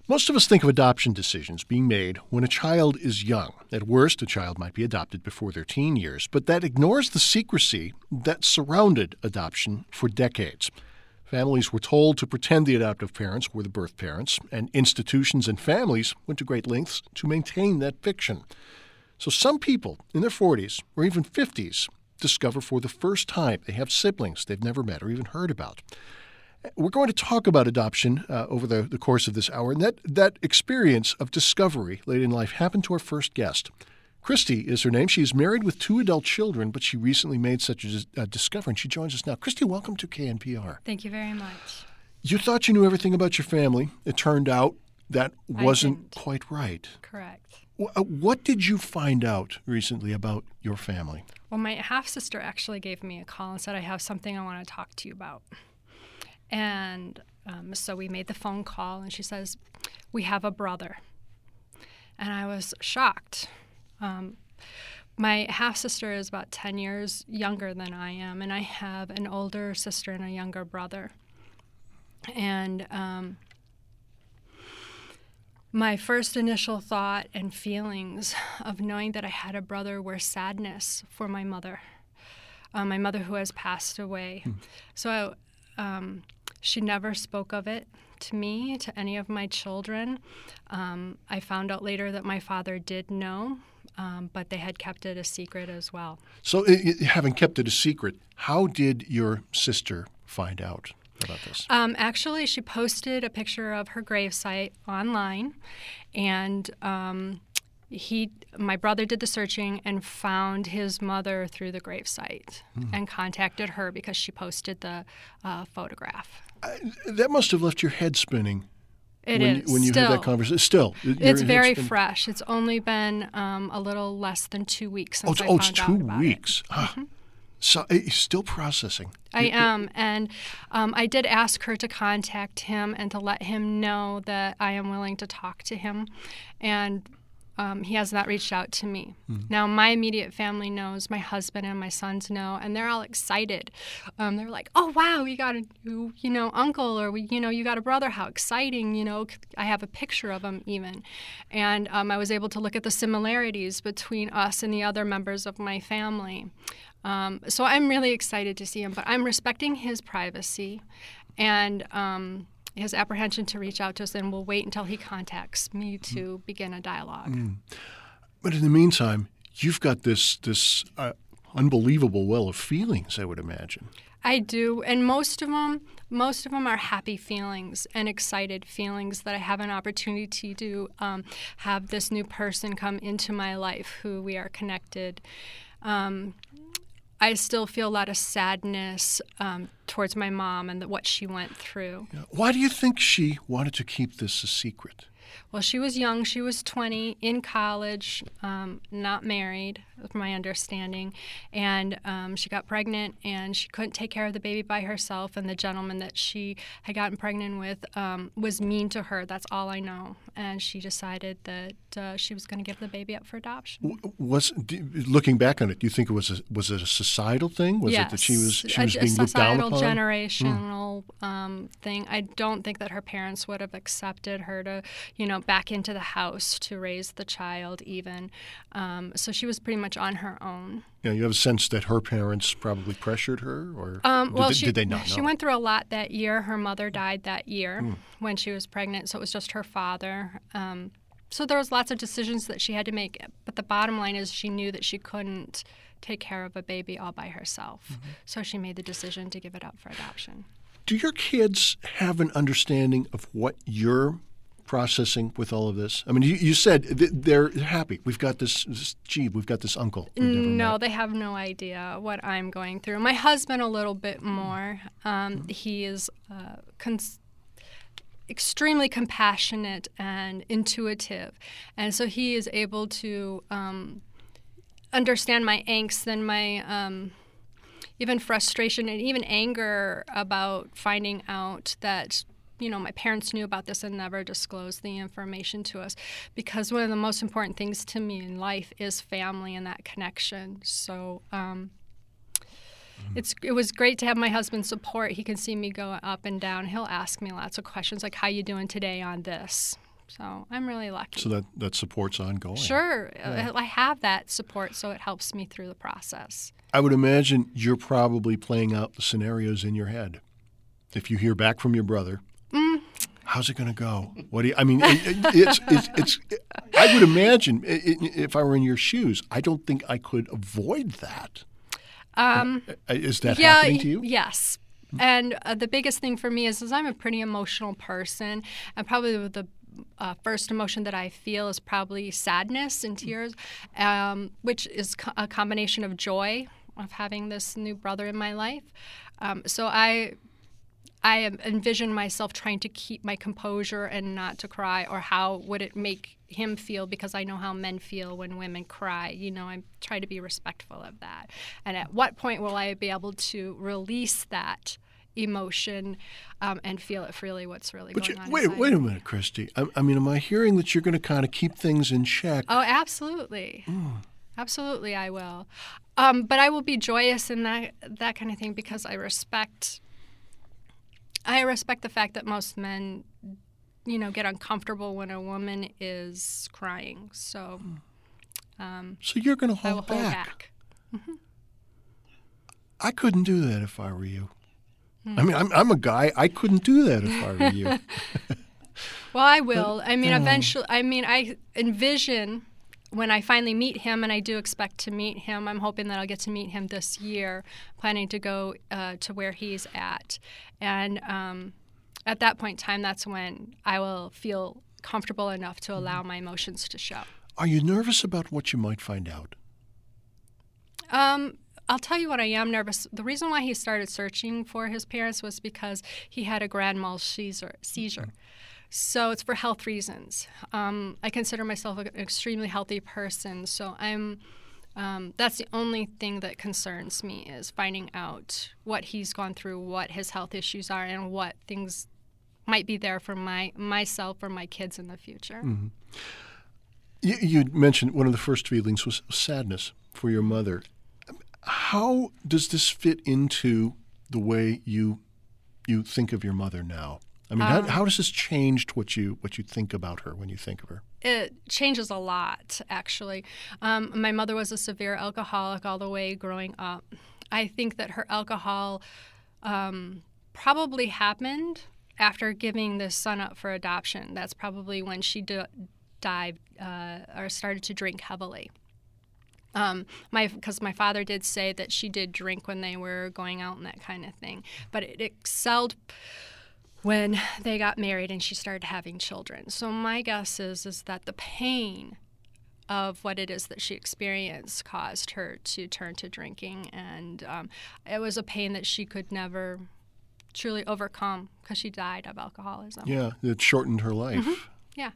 Most of us think of adoption decisions being made when a child is young. At worst, a child might be adopted before their teen years, but that ignores the secrecy that surrounded adoption for decades. Families were told to pretend the adoptive parents were the birth parents, and institutions and families went to great lengths to maintain that fiction. So some people in their 40s or even 50s discover for the first time they have siblings they've never met or even heard about. We're going to talk about adoption over the course of this hour, and that experience of discovery late in life happened to our first guest. Christy is her name. She is married with 2 adult children, but she recently made such a discovery, and she joins us now. Christy, welcome to KNPR. Thank you very much. You thought you knew everything about your family. It turned out that wasn't quite right. Correct. What did you find out recently about your family? Well, my half-sister actually gave me a call and said, I have something I want to talk to you about. And so we made the phone call, and she says, we have a brother. And I was shocked. My half-sister is about 10 years younger than I am, and I have an older sister and a younger brother. And my first initial thought and feelings of knowing that I had a brother were sadness for my mother who has passed away. So she never spoke of it to me, to any of my children. I found out later that my father did know, but they had kept it a secret as well. So having kept it a secret, how did your sister find out about this? Actually, she posted a picture of her gravesite online, and my brother did the searching and found his mother through the gravesite and contacted her because she posted the photograph. That must have left your head spinning. When you had that conversation. Still, it's very fresh. It's only been a little less than 2 weeks since I found out about it. Oh, it's 2 weeks. So you're still processing. I am, and I did ask her to contact him and to let him know that I am willing to talk to him, and he has not reached out to me. Now, my immediate family knows, my husband and my sons know, and they're all excited. They're like, oh, wow, we got a new, uncle, or, you got a brother. How exciting, I have a picture of him even. And I was able to look at the similarities between us and the other members of my family. So I'm really excited to see him, but I'm respecting his privacy and his apprehension to reach out to us, and we'll wait until he contacts me to begin a dialogue. But in the meantime, you've got this unbelievable well of feelings, I would imagine. I do, and most of them are happy feelings and excited feelings that I have an opportunity to have this new person come into my life who we are connected. I still feel a lot of sadness towards my mom and what she went through. Why do you think she wanted to keep this a secret? Well, she was young. She was 20, in college, not married, with my understanding. And she got pregnant, and she couldn't take care of the baby by herself. And the gentleman that she had gotten pregnant with was mean to her. That's all I know. And she decided that she was going to give the baby up for adoption. Looking back on it, do you think was it a societal thing? Was yes, it that she was being looked down upon? A societal, generational thing. I don't think that her parents would have accepted her to, back into the house to raise the child even. So she was pretty much on her own. Yeah, you have a sense that her parents probably pressured her, or did they not know? She went through a lot that year. Her mother died that year when she was pregnant, so it was just her father. So there was lots of decisions that she had to make, but the bottom line is she knew that she couldn't take care of a baby all by herself. So she made the decision to give it up for adoption. Do your kids have an understanding of what you're processing with all of this? I mean, you said they're happy. We've got this we've got this uncle. No, they have no idea what I'm going through. My husband a little bit more. He is extremely compassionate and intuitive, and so he is able to understand my angst and my even frustration and even anger about finding out that my parents knew about this and never disclosed the information to us, because one of the most important things to me in life is family and that connection. So it was great to have my husband's support. He can see me go up and down. He'll ask me lots of questions like, how you doing today on this? So I'm really lucky. So that support's ongoing. Sure. I have that support, so it helps me through the process. I would imagine you're probably playing out the scenarios in your head. If you hear back from your brother, how's it going to go? What do you, I mean, it's I would imagine if I were in your shoes, I don't think I could avoid that. Is that happening to you? Yes. And the biggest thing for me is I'm a pretty emotional person, and probably the first emotion that I feel is probably sadness and tears, which is a combination of joy of having this new brother in my life. So I envision myself trying to keep my composure and not to cry, or how would it make him feel, because I know how men feel when women cry. I try to be respectful of that. And at what point will I be able to release that emotion and feel it freely, what's really going on inside? Wait a minute, Christy. I mean, am I hearing that you're going to kind of keep things in check? Oh, absolutely. Absolutely, I will. But I will be joyous in that kind of thing, because I respect the fact that most men, get uncomfortable when a woman is crying. So, so you're going to hold back. Mm-hmm. I couldn't do that if I were you. I mean, I'm a guy. I couldn't do that if I were you. Well, I will. I mean, eventually. I mean, I envision when I finally meet him, and I do expect to meet him. I'm hoping that I'll get to meet him this year. Planning to go to where he's at, and at that point in time, that's when I will feel comfortable enough to allow my emotions to show. Are you nervous about what you might find out? I'll tell you what I am nervous. The reason why he started searching for his parents was because he had a grand mal seizure. So it's for health reasons. I consider myself an extremely healthy person, so that's the only thing that concerns me, is finding out what he's gone through, what his health issues are, and what things might be there for myself or my kids in the future. Mm-hmm. You mentioned one of the first feelings was sadness for your mother. How does this fit into the way you think of your mother now? I mean, how does this change what you think about her when you think of her? It changes a lot, actually. My mother was a severe alcoholic all the way growing up. I think that her alcohol probably happened after giving this son up for adoption. That's probably when she dived or started to drink heavily. Because my father did say that she did drink when they were going out and that kind of thing, but it excelled when they got married and she started having children. So my guess is that the pain of what it is that she experienced caused her to turn to drinking, and it was a pain that she could never truly overcome because she died of alcoholism. Yeah, it shortened her life. Mm-hmm. Yeah.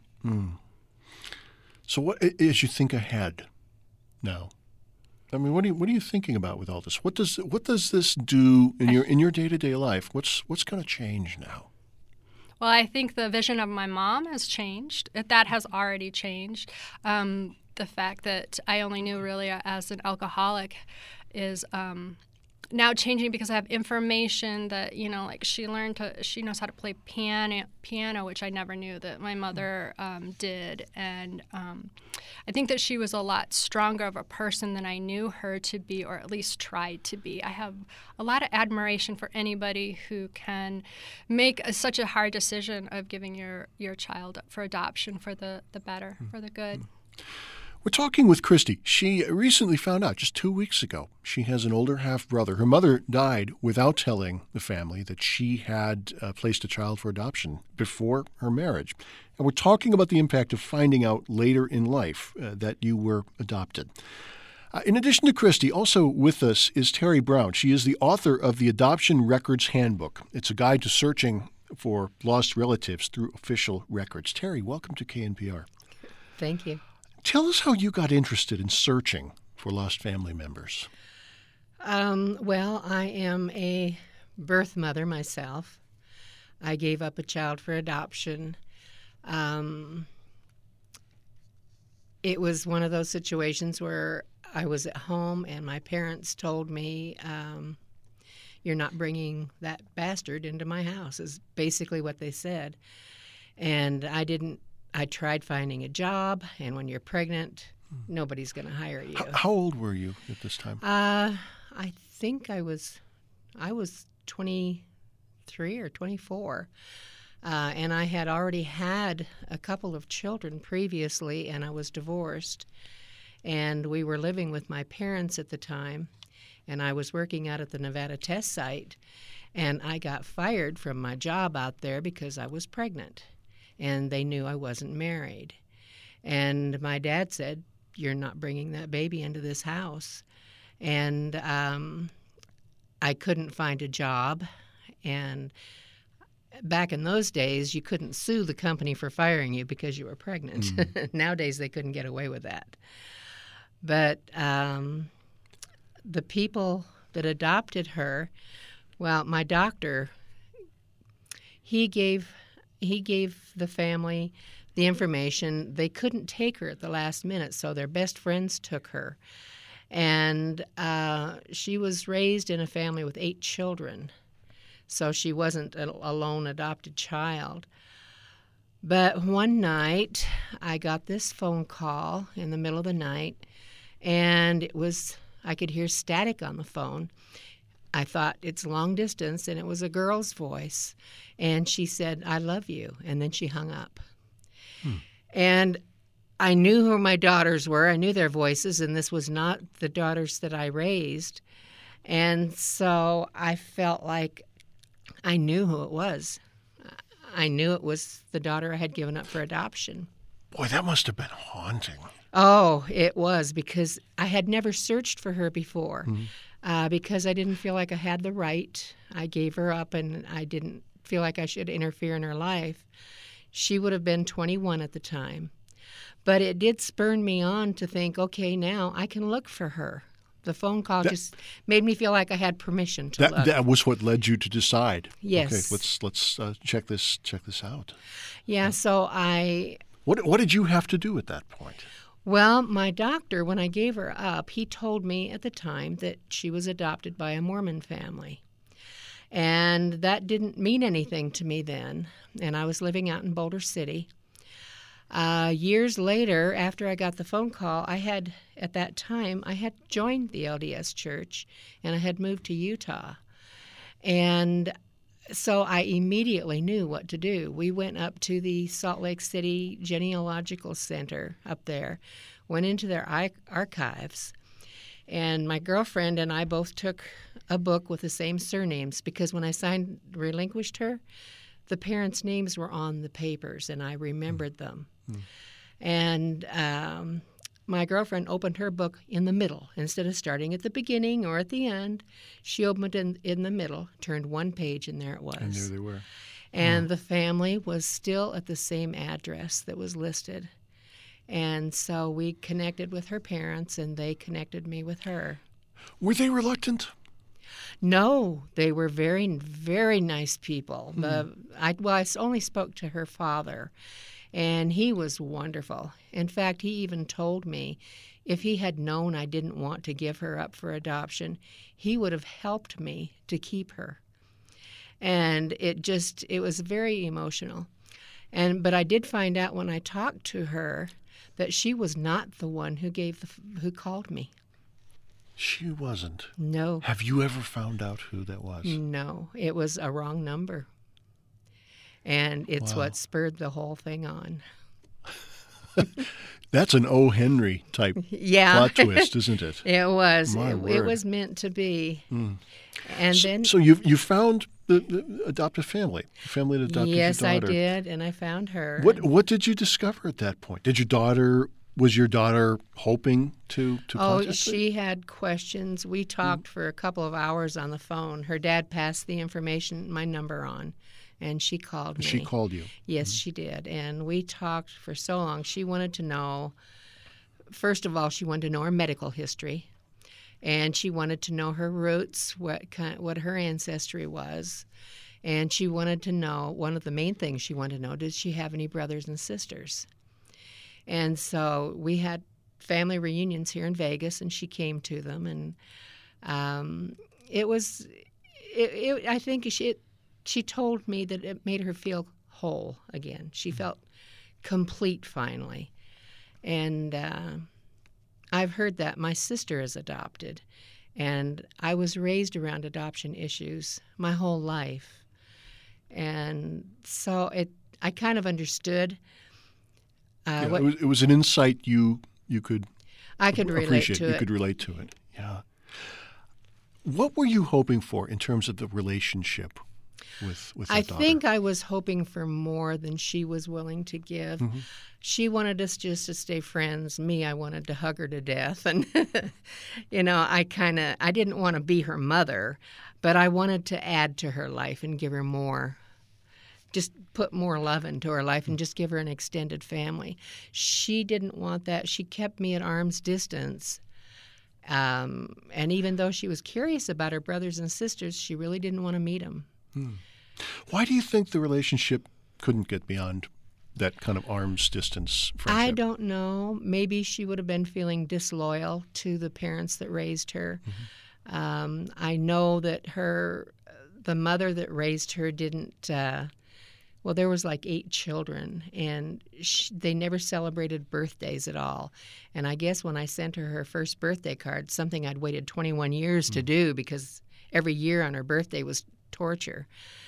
So what, as you think ahead now, I mean, what are you thinking about with all this? What does this do in your day-to-day life? What's going to change now? Well, I think the vision of my mom has changed. That has already changed. The fact that I only knew really as an alcoholic is now changing, because I have information that, like she knows how to play piano, which I never knew that my mother did. And I think that she was a lot stronger of a person than I knew her to be, or at least tried to be. I have a lot of admiration for anybody who can make such a hard decision of giving your child up for adoption for the better, for the good. We're talking with Christy. She recently found out, just 2 weeks ago, she has an older half-brother. Her mother died without telling the family that she had placed a child for adoption before her marriage. And we're talking about the impact of finding out later in life that you were adopted. In addition to Christy, also with us is Terry Brown. She is the author of the Adoption Records Handbook. It's a guide to searching for lost relatives through official records. Terry, welcome to KNPR. Thank you. Tell us how you got interested in searching for lost family members. Well, I am a birth mother myself. I gave up a child for adoption. It was one of those situations where I was at home and my parents told me, you're not bringing that bastard into my house, is basically what they said. And I didn't I tried finding a job, and when you're pregnant, nobody's going to hire you. How old were you at this time? I think I was 23 or 24. And I had already had a couple of children previously, and I was divorced. And we were living with my parents at the time, and I was working out at the Nevada test site, and I got fired from my job out there because I was pregnant, and they knew I wasn't married. And my dad said, "You're not bringing that baby into this house." And I couldn't find a job, and back in those days, you couldn't sue the company for firing you because you were pregnant. Nowadays, they couldn't get away with that. But the people that adopted her, well, my doctor, he gave the family the information. They couldn't take her at the last minute, so their best friends took her. And she was raised in a family with 8 children. So she wasn't a lone adopted child. But one night, I got this phone call in the middle of the night, and I could hear static on the phone. I thought it's long distance, and it was a girl's voice. And she said, "I love you," and then she hung up. And I knew who my daughters were. I knew their voices, and this was not the daughters that I raised. And so I felt like I knew who it was. I knew it was the daughter I had given up for adoption. Boy, that must have been haunting. Oh, it was, because I had never searched for her before, because I didn't feel like I had the right. I gave her up, and I didn't feel like I should interfere in her life. She would have been 21 at the time. But it did spur me on to think, okay, now I can look for her. The phone call just made me feel like I had permission to look. That was what led you to decide. Yes. Okay, let's check this out. Yeah. So What did you have to do at that point? Well, my doctor, when I gave her up, he told me at the time that she was adopted by a Mormon family. And that didn't mean anything to me then. And I was living out in Boulder City. Years later, after I got the phone call, at that time, I had joined the LDS Church, and I had moved to Utah. And so I immediately knew what to do. We went up to the Salt Lake City Genealogical Center up there, went into their archives, and my girlfriend and I both took a book with the same surnames, because when I relinquished her, the parents' names were on the papers, and I remembered them. And my girlfriend opened her book in the middle. Instead of starting at the beginning or at the end, she opened it in the middle, turned one page, and there it was. And there they were. And the family was still at the same address that was listed. And so we connected with her parents, and they connected me with her. Were they reluctant? No, they were very, very nice people. I only spoke to her father, and he was wonderful. In fact, he even told me if he had known I didn't want to give her up for adoption, he would have helped me to keep her. And it was very emotional. But I did find out when I talked to her that she was not the one who called me. She wasn't. No. Have you ever found out who that was? No, it was a wrong number. And it's what spurred the whole thing on. That's an O. Henry type plot twist, isn't it? It was. It was meant to be. And then. So you found the adoptive family, the family that adopted yes, your daughter. I did, and I found her. What did you discover at that point? Was your daughter hoping to contact you? She had questions. We talked for a couple of hours on the phone. Her dad passed my number on, and she called me. She called you? Yes, she did. And we talked for so long. She wanted to know, first of all, she wanted to know her medical history. And she wanted to know her roots, what her ancestry was. And she wanted to know, one of the main things she wanted to know, did she have any brothers and sisters? And so we had family reunions here in Vegas, and she came to them. And I think she told me that it made her feel whole again. She felt complete finally. And I've heard that my sister is adopted, and I was raised around adoption issues my whole life. And so I kind of understood. It was an insight you could I could relate appreciate. to You it. could relate to it. Yeah. What were you hoping for in terms of the relationship with that I daughter? think I was hoping for more than she was willing to give. Mm-hmm. She wanted us just to stay friends. Me, I wanted to hug her to death. And, I didn't want to be her mother, but I wanted to add to her life and give her more. Just put more love into her life and just give her an extended family. She didn't want that. She kept me at arm's distance. And even though she was curious about her brothers and sisters, she really didn't want to meet them. Why do you think the relationship couldn't get beyond that kind of arm's distance friendship? I don't know. Maybe she would have been feeling disloyal to the parents that raised her. Mm-hmm. I know that the mother that raised her didn't. There was like 8 children, and they never celebrated birthdays at all. And I guess when I sent her first birthday card, something I'd waited 21 years to do because every year on her birthday was torture.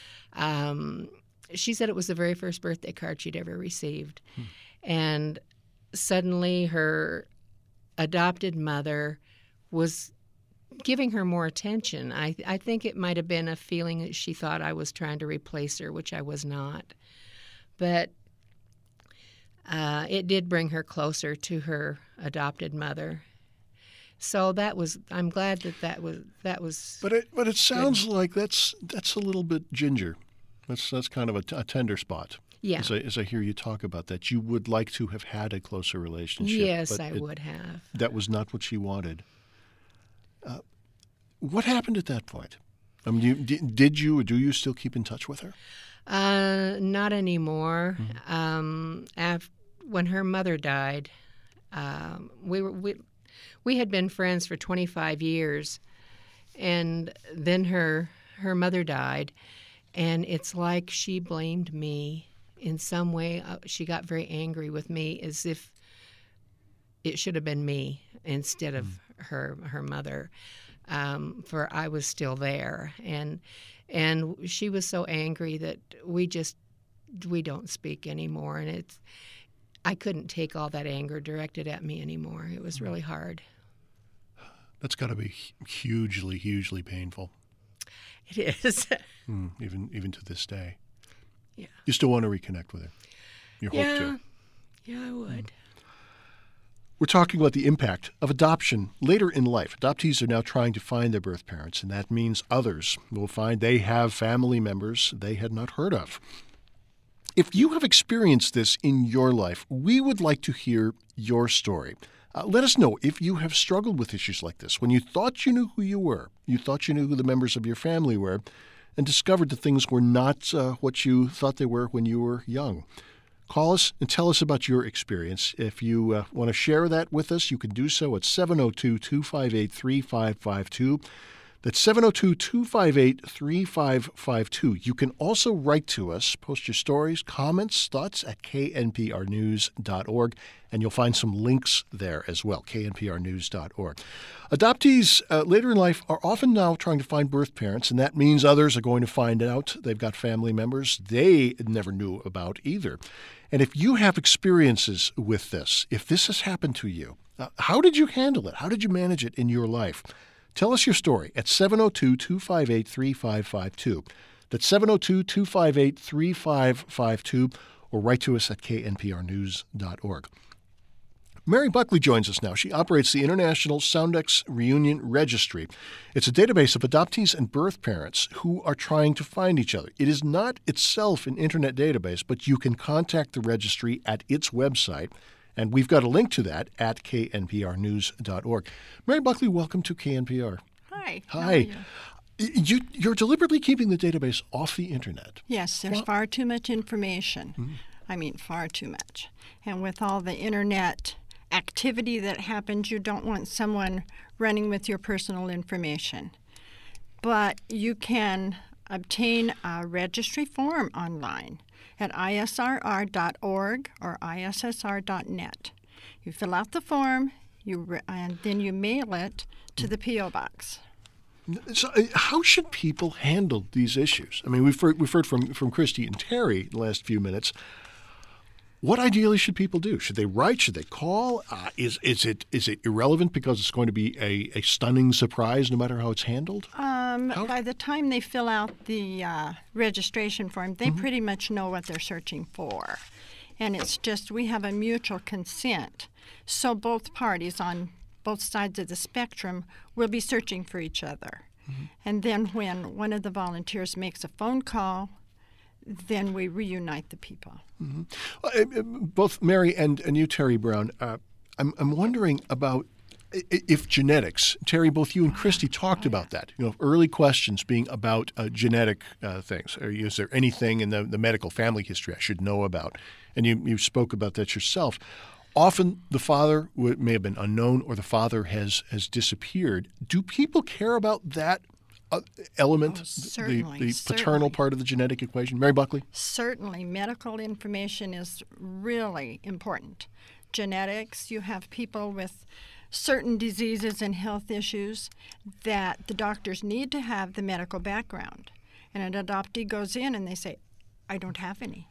She said it was the very first birthday card she'd ever received. And suddenly her adopted mother was giving her more attention. I think it might have been a feeling that she thought I was trying to replace her, which I was not. But it did bring her closer to her adopted mother. So I'm glad that was. But it sounds like that's a little bit ginger. That's kind of a tender spot. Yeah. As I hear you talk about that, you would like to have had a closer relationship. Yes, but I would have. That was not what she wanted. What happened at that point? I mean, did you or do you still keep in touch with her? Not anymore. Mm-hmm. When her mother died, we had been friends for 25 years, and then her mother died, and it's like she blamed me in some way. She got very angry with me, as if it should have been me instead of her mother. For I was still there, and she was so angry that we don't speak anymore, and I couldn't take all that anger directed at me anymore. It was really hard. That's got to be hugely, hugely painful. It is. Even to this day. Yeah. You still want to reconnect with her? You hope to? Yeah, I would. We're talking about the impact of adoption later in life. Adoptees are now trying to find their birth parents, and that means others will find they have family members they had not heard of. If you have experienced this in your life, we would like to hear your story. Let us know if you have struggled with issues like this, when you thought you knew who you were, you thought you knew who the members of your family were, and discovered that things were not what you thought they were when you were young. Call us and tell us about your experience. If you want to share that with us, you can do so at 702-258-3552. That's 702-258-3552. You can also write to us, post your stories, comments, thoughts at knprnews.org, and you'll find some links there as well, knprnews.org. Adoptees later in life are often now trying to find birth parents, and that means others are going to find out they've got family members they never knew about either. And if you have experiences with this, if this has happened to you, how did you handle it? How did you manage it in your life? Tell us your story at 702-258-3552. That's 702-258-3552, or write to us at knprnews.org. Mary Buckley joins us now. She operates the International Soundex Reunion Registry. It's a database of adoptees and birth parents who are trying to find each other. It is not itself an internet database, but you can contact the registry at its website, and we've got a link to that at knprnews.org. Mary Buckley, welcome to KNPR. Hi. Hi. How are you? You're deliberately keeping the database off the internet. Yes, there's far too much information. Mm-hmm. I mean, far too much. And with all the internet activity that happens, you don't want someone running with your personal information. But you can obtain a registry form online. at isrr.org or issr.net. You fill out the form, and then you mail it to the P.O. Box. So, how should people handle these issues? I mean, we've heard from Christy and Terry in the last few minutes. What ideally should people do? Should they write? Should they call? Is it irrelevant because it's going to be a stunning surprise no matter how it's handled? By the time they fill out the registration form, they pretty much know what they're searching for. And it's just we have a mutual consent. So both parties on both sides of the spectrum will be searching for each other. And then when one of the volunteers makes a phone call, then we reunite the people. Both Mary and you, Terry Brown, I'm wondering about if genetics. Terry, both you and Christy talked about that. Early questions being about genetic things. Or is there anything in the medical family history I should know about? And you spoke about that yourself. Often the father may have been unknown or the father has disappeared. Do people care about that element, the paternal part of the genetic equation? Mary Buckley? Certainly. Medical information is really important. Genetics, you have people with certain diseases and health issues that the doctors need to have the medical background. And an adoptee goes in and they say, I don't have any.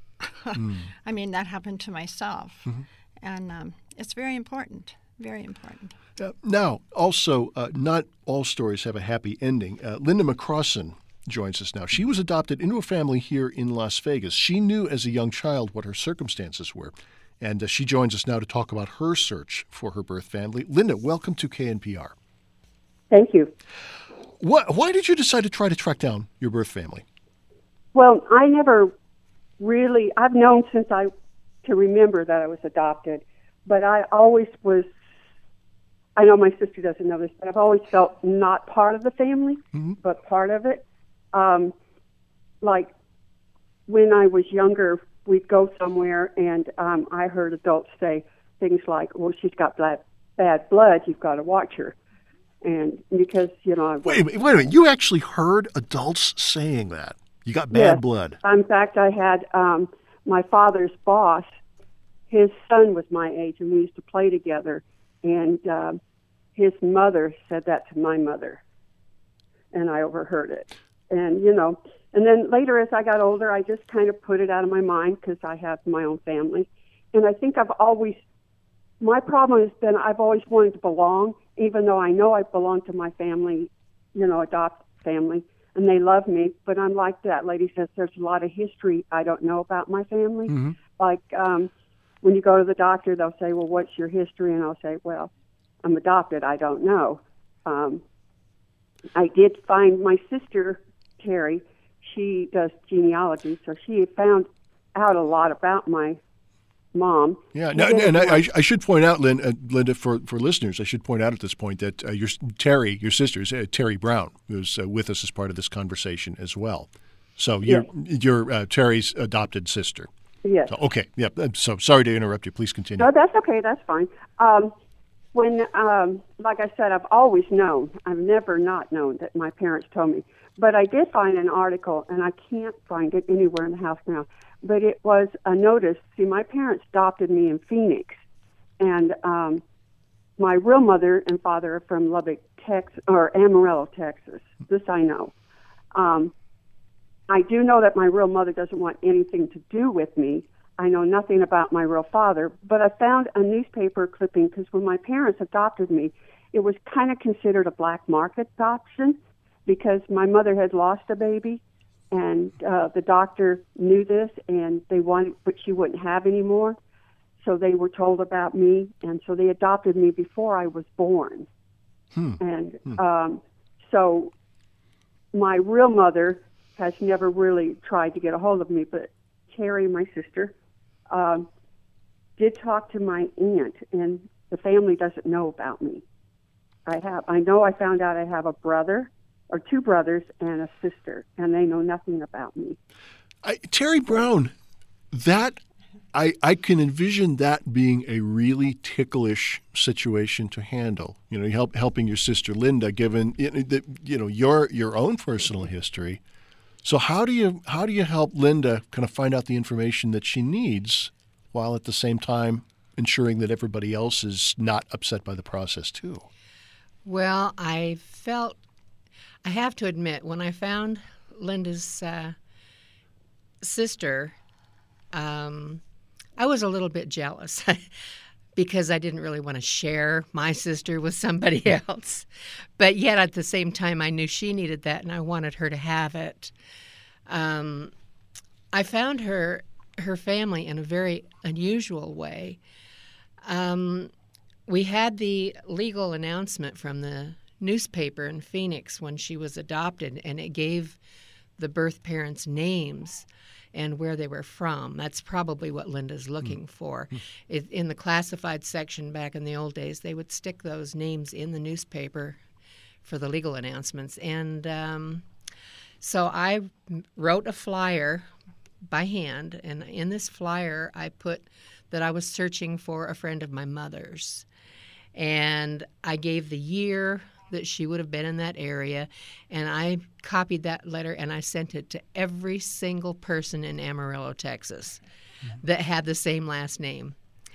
I mean, that happened to myself. And it's very important, very important. Now, also, not all stories have a happy ending. Linda McCrossan joins us now. She was adopted into a family here in Las Vegas. She knew as a young child what her circumstances were, and she joins us now to talk about her search for her birth family. Linda, welcome to KNPR. Thank you. Why did you decide to try to track down your birth family? Well, I never really, I've known since I can remember that I was adopted, but I always was, I know my sister doesn't know this, but I've always felt not part of the family, but part of it. Like when I was younger, we'd go somewhere and I heard adults say things like, well, she's got bad blood, you've got to watch her. And because, Wait a minute. You actually heard adults saying that? You got bad blood? In fact, I had my father's boss, his son was my age, and we used to play together. And his mother said that to my mother, and I overheard it. And, and then later as I got older, I just kind of put it out of my mind because I have my own family. And I think my problem has been I've always wanted to belong, even though I know I belong to my family, adopted family, and they love me. But I'm like that lady says, there's a lot of history I don't know about my family. Like when you go to the doctor, they'll say, well, what's your history? And I'll say, well, I'm adopted. I don't know. I did find my sister, Terry. She does genealogy, so she found out a lot about my mom. Yeah, I should point out, Linda, for listeners, I should point out at this point that your sister, is Terry Brown, who's with us as part of this conversation as well. So you're Terry's adopted sister. Yes. So, okay. Yeah. So sorry to interrupt you. Please continue. No, that's okay. That's fine. When, like I said, I've always known. I've never not known that my parents told me. But I did find an article, and I can't find it anywhere in the house now. But it was a notice. See, my parents adopted me in Phoenix, and my real mother and father are from Lubbock, Texas, or Amarillo, Texas. This I know. I do know that my real mother doesn't want anything to do with me. I know nothing about my real father, but I found a newspaper clipping because when my parents adopted me, it was kind of considered a black market adoption because my mother had lost a baby, and the doctor knew this, and they wanted, but she wouldn't have anymore. So they were told about me, and so they adopted me before I was born. And so my real mother has never really tried to get a hold of me, but Terry, my sister, did talk to my aunt, and the family doesn't know about me. I know I found out I have a brother, or two brothers, and a sister, and they know nothing about me. Terry Brown, that I can envision that being a really ticklish situation to handle. Helping your sister Linda, given your own personal history. So how do you help Linda kind of find out the information that she needs while at the same time ensuring that everybody else is not upset by the process too? Well, I have to admit, when I found Linda's sister, I was a little bit jealous because I didn't really want to share my sister with somebody else. But yet at the same time, I knew she needed that and I wanted her to have it. I found her family in a very unusual way. We had the legal announcement from the newspaper in Phoenix when she was adopted, and it gave the birth parents' names and where they were from. That's probably what Linda's looking for. In the classified section back in the old days, they would stick those names in the newspaper for the legal announcements. And so I wrote a flyer by hand, and in this flyer I put that I was searching for a friend of my mother's. And I gave the year that she would have been in that area, and I copied that letter and I sent it to every single person in Amarillo, Texas that had the same last name.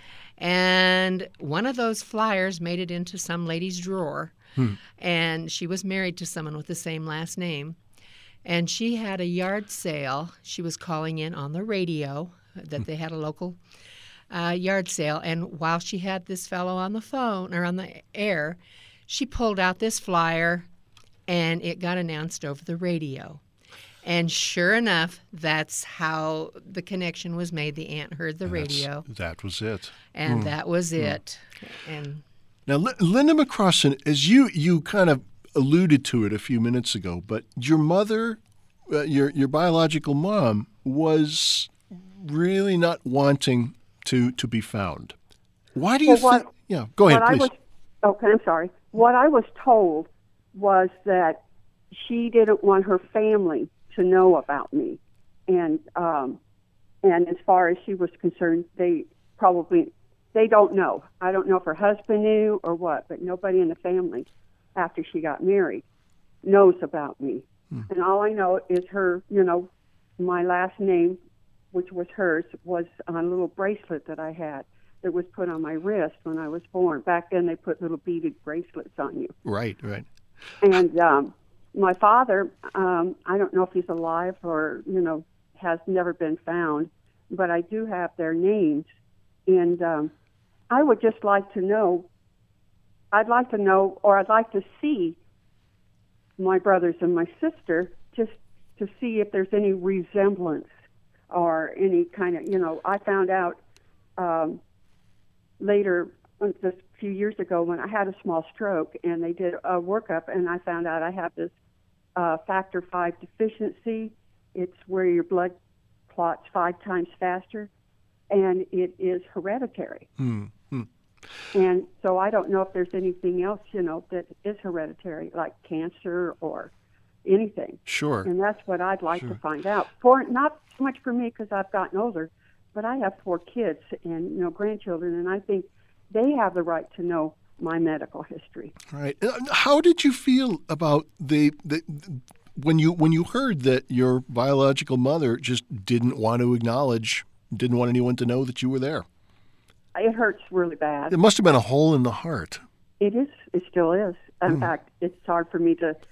And one of those flyers made it into some lady's drawer, and she was married to someone with the same last name. And she had a yard sale. She was calling in on the radio that they had a local yard sale. And while she had this fellow on the phone or on the air, she pulled out this flyer, and it got announced over the radio. And sure enough, that's how the connection was made. The aunt heard the radio. That was it. And that was it. And now, Linda McCrossan, as you kind of alluded to it a few minutes ago, but your mother, your biological mom, was really not wanting to be found. Why do you think? Yeah, go ahead, please. Okay, I'm sorry. What I was told was that she didn't want her family to know about me, and as far as she was concerned, they don't know. I don't know if her husband knew or what, but nobody in the family after she got married knows about me. And all I know is her, my last name, which was hers, was on a little bracelet that I had that was put on my wrist when I was born. Back then they put little beaded bracelets on you. Right. And my father, I don't know if he's alive or, has never been found, but I do have their names. And I would just like to know, I'd like to see my brothers and my sister just to see if there's any resemblance or any kind of, I found out later, just a few years ago, when I had a small stroke, and they did a workup, and I found out I have this factor V deficiency. It's where your blood clots 5 times faster, and it is hereditary. And so I don't know if there's anything else, that is hereditary, like cancer or anything. Sure. And that's what I'd like to find out. Not so much for me because I've gotten older, but I have 4 kids and, grandchildren, and I think they have the right to know my medical history. Right. How did you feel about when you heard that your biological mother just didn't want to acknowledge, didn't want anyone to know that you were there? It hurts really bad. It must have been a hole in the heart. It is. It still is. In fact, it's hard for me to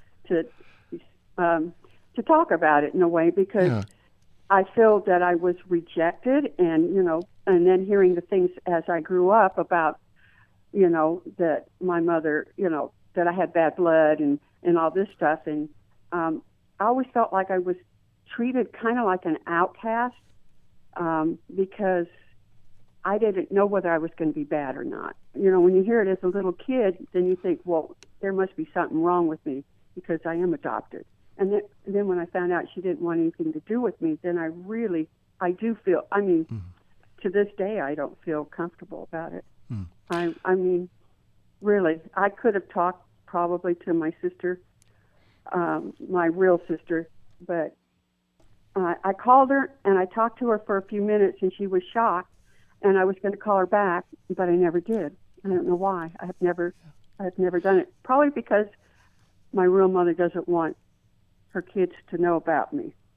talk about it in a way because I feel that I was rejected, and and then hearing the things as I grew up about, that my mother, that I had bad blood and all this stuff, and I always felt like I was treated kind of like an outcast because I didn't know whether I was going to be bad or not. When you hear it as a little kid, then you think, well, there must be something wrong with me because I am adopted. And then when I found out she didn't want anything to do with me, then I do feel, to this day, I don't feel comfortable about it. I mean, really, I could have talked probably to my sister, my real sister, but I called her and I talked to her for a few minutes, and she was shocked, and I was going to call her back, but I never did. I don't know why. I've never done it. Probably because my real mother doesn't want her kids to know about me.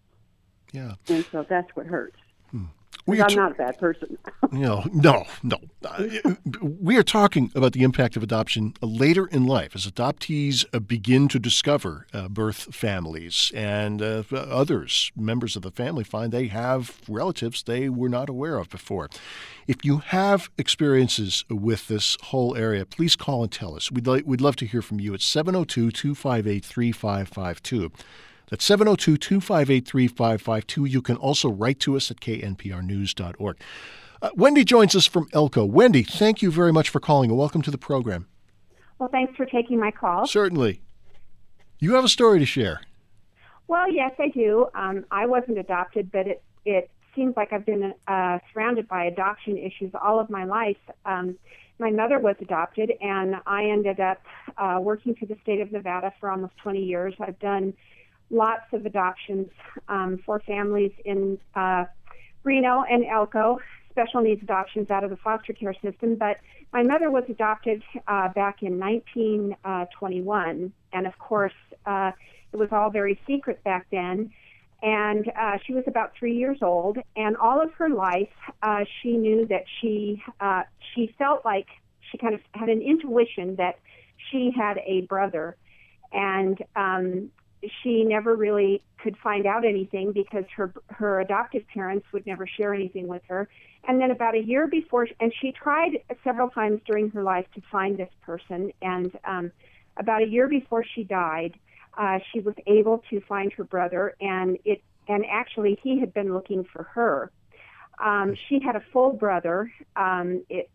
Yeah. And so that's what hurts. We I'm not a bad person. No. We are talking about the impact of adoption later in life as adoptees begin to discover birth families, and others, members of the family, find they have relatives they were not aware of before. If you have experiences with this whole area, please call and tell us. We'd love to hear from you at 702-258-3552. That's 702-258-3552. You can also write to us at knprnews.org. Wendy joins us from Elko. Wendy, thank you very much for calling, and welcome to the program. Well, thanks for taking my call. Certainly. You have a story to share. Well, yes, I do. I wasn't adopted, but it seems like I've been surrounded by adoption issues all of my life. My mother was adopted, and I ended up working for the state of Nevada for almost 20 years. I've done lots of adoptions for families in Reno and Elko, special needs adoptions out of the foster care system. But my mother was adopted back in 1921, and of course, it was all very secret back then. And she was about 3 years old, and all of her life, she knew that she felt like she kind of had an intuition that she had a brother, and she never really could find out anything because her adoptive parents would never share anything with her. And then about a year before, and she tried several times during her life to find this person, and about a year before she died, she was able to find her brother, and actually he had been looking for her. She had a full brother, she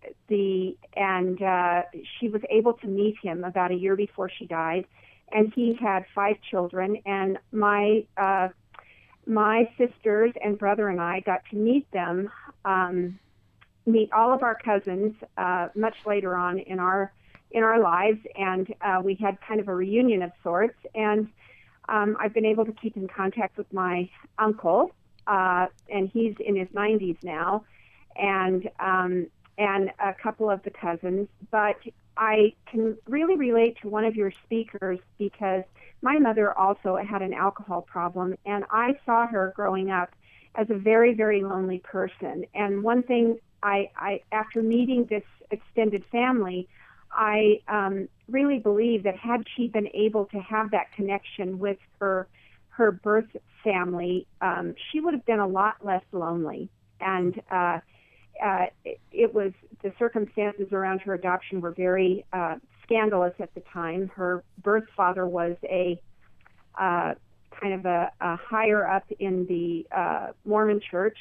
was able to meet him about a year before she died. And he had 5 children, and my sisters and brother and I got to meet them, meet all of our cousins much later on in our lives, and we had kind of a reunion of sorts. And I've been able to keep in contact with my uncle, and he's in his 90s now, and a couple of the cousins, but I can really relate to one of your speakers because my mother also had an alcohol problem, and I saw her growing up as a very, very lonely person. And one thing I after meeting this extended family, I really believe that had she been able to have that connection with her birth family, she would have been a lot less lonely. And it was, the circumstances around her adoption were very scandalous at the time. Her birth father was a kind of a higher up in the Mormon church,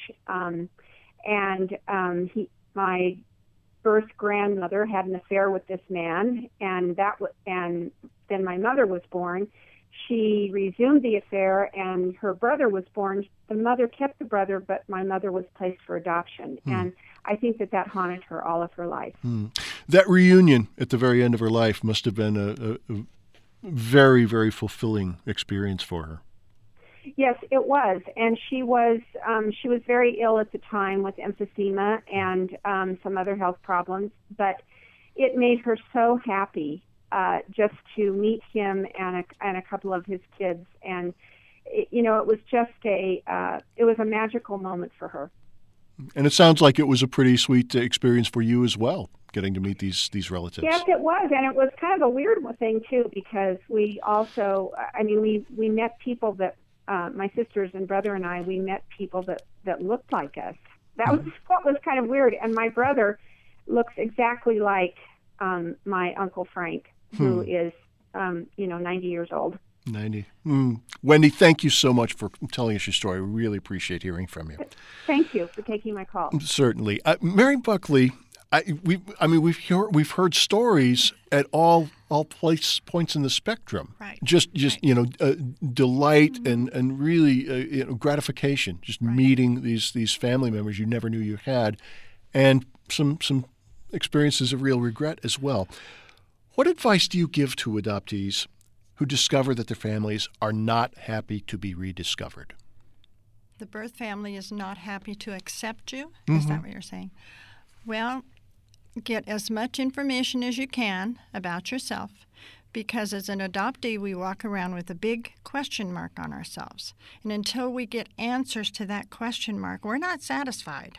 my birth grandmother had an affair with this man, and then my mother was born. She resumed the affair, and her brother was born. The mother kept the brother, but my mother was placed for adoption. And I think that haunted her all of her life. That reunion at the very end of her life must have been a very, very fulfilling experience for her. Yes, it was. And she was very ill at the time with emphysema and some other health problems, but it made her so happy just to meet him and a couple of his kids. And, it was just it was a magical moment for her. And it sounds like it was a pretty sweet experience for you as well, getting to meet these relatives. Yes, it was. And it was kind of a weird thing, too, because we also, we met people that, my sisters and brother and I, we met people that looked like us. That was what was kind of weird. And my brother looks exactly like my Uncle Frank, who is, 90 years old. 90. Wendy, thank you so much for telling us your story. We really appreciate hearing from you. Thank you for taking my call. Certainly. Mary Buckley, we've heard stories at all points in the spectrum. Right. Just delight and really gratification, just meeting these family members you never knew you had, and some experiences of real regret as well. What advice do you give to adoptees who discover that their families are not happy to be rediscovered? The birth family is not happy to accept you? Is that what you're saying? Well, get as much information as you can about yourself. because as an adoptee, we walk around with a big question mark on ourselves. And until we get answers to that question mark, we're not satisfied.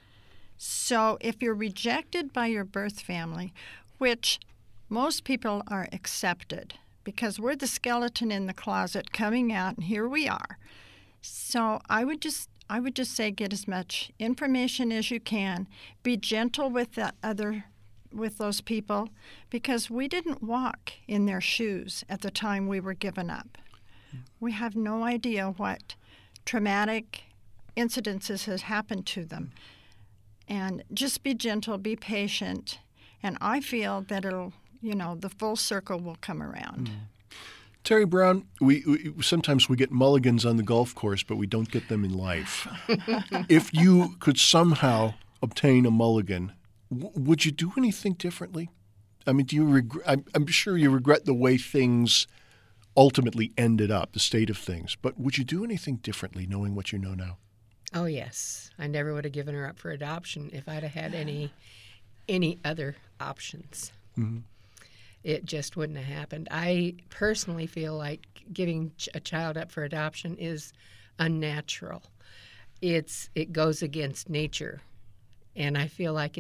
So if you're rejected by your birth family, which most people are accepted, because we're the skeleton in the closet coming out, and here we are. So I would just say get as much information as you can. Be gentle with with those people, because we didn't walk in their shoes at the time we were given up. We have no idea what traumatic incidences has happened to them. And just be gentle, be patient, and I feel that the full circle will come around. Terry Brown, we sometimes we get mulligans on the golf course, but we don't get them in life. If you could somehow obtain a mulligan, would you do anything differently? I mean, do you regret? I'm sure you regret the way things ultimately ended up, the state of things. But would you do anything differently, knowing what you know now? Oh, yes. I never would have given her up for adoption if I'd have had any other options. Mm-hmm. It just wouldn't have happened. I personally feel like giving a child up for adoption is unnatural. It goes against nature. And I feel like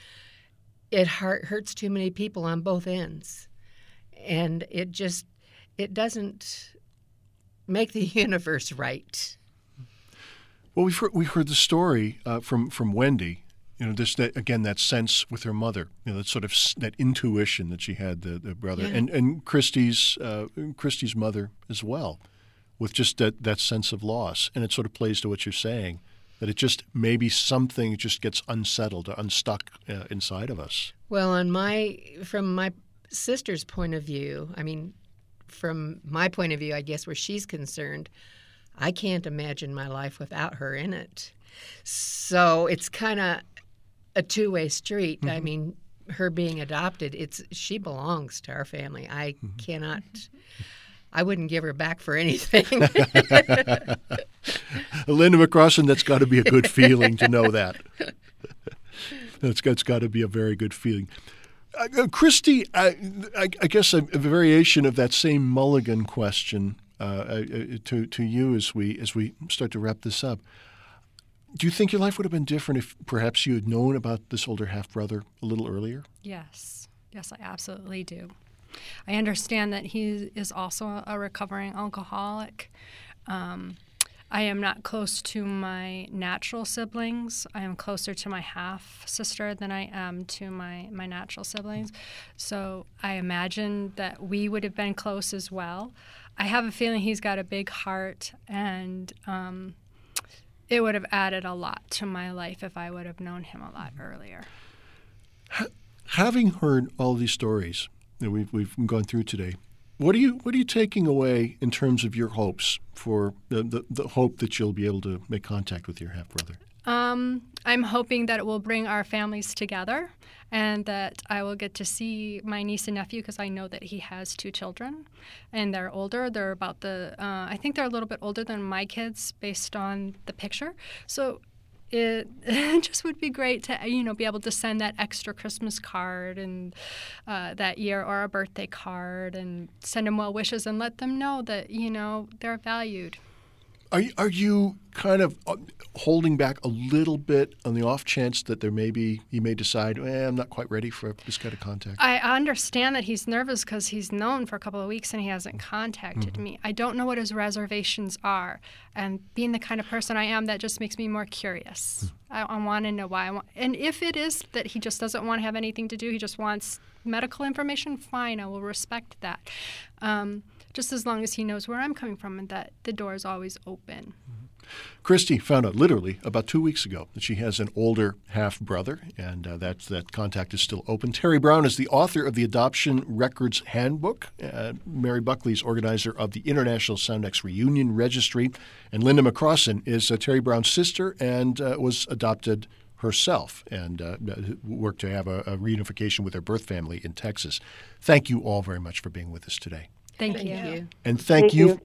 it hurts too many people on both ends. And it doesn't make the universe right. Well, we heard the story from Wendy. That sense with her mother. That sort of that intuition that she had, the brother, Yeah. and Christy's mother as well, with just that sense of loss. And it sort of plays to what you're saying, that it just maybe something just gets unsettled or unstuck inside of us. Well, from my sister's point of view, I mean, from my point of view, I guess where she's concerned, I can't imagine my life without her in it. So it's kind of a two-way street. Mm-hmm. I mean, her being adopted, she belongs to our family. I cannot. I wouldn't give her back for anything. Linda McCrossin, that's got to be a good feeling to know that. That's got to be a very good feeling. Christy, I guess a variation of that same mulligan question to you as we start to wrap this up. Do you think your life would have been different if perhaps you had known about this older half-brother a little earlier? Yes. Yes, I absolutely do. I understand that he is also a recovering alcoholic. I am not close to my natural siblings. I am closer to my half-sister than I am to my natural siblings. So I imagine that we would have been close as well. I have a feeling he's got a big heart, and it would have added a lot to my life if I would have known him a lot earlier. Having heard all these stories that we've gone through today, what are you taking away in terms of your hopes for the hope that you'll be able to make contact with your half-brother? I'm hoping that it will bring our families together, and that I will get to see my niece and nephew, because I know that he has 2 children, and they're older. They're about I think they're a little bit older than my kids based on the picture. So it just would be great to, be able to send that extra Christmas card and that year, or a birthday card, and send them well wishes and let them know that, they're valued. Are you kind of holding back a little bit on the off chance that you may decide, I'm not quite ready for this kind of contact? I understand that he's nervous because he's known for a couple of weeks and he hasn't contacted me. I don't know what his reservations are. And being the kind of person I am, that just makes me more curious. I want to know why. And if it is that he just doesn't want to have anything to do, he just wants medical information, fine, I will respect that. Just as long as he knows where I'm coming from and that the door is always open. Christy found out literally about 2 weeks ago that she has an older half-brother, and that contact is still open. Terry Brown is the author of the Adoption Records Handbook. Mary Buckley is organizer of the International Soundex Reunion Registry. And Linda McCrossin is Terry Brown's sister and was adopted herself and worked to have a reunification with her birth family in Texas. Thank you all very much for being with us today. Thank you. you. And thank you